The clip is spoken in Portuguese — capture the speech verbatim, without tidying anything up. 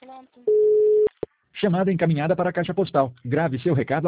Chamada encaminhada para a caixa postal. Grave seu recado